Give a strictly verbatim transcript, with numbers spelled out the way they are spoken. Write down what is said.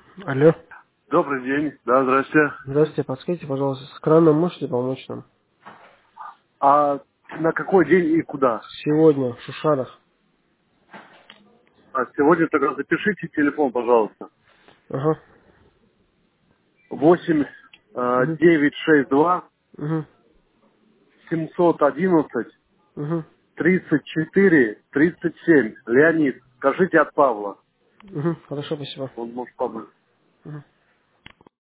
Алло. Добрый день. Да, здрасте. Здравствуйте, подскажите, пожалуйста, с краном можете помочь нам? А на какой день и куда? Сегодня в Шушарах. А сегодня тогда запишите телефон, пожалуйста. Ага. Восемь Угу. девять шесть два Угу. семьсот одиннадцать Угу. тридцать четыре тридцать семь. Леонид. Скажите от Павла. Угу. Хорошо, спасибо. Он может помочь. Мгм.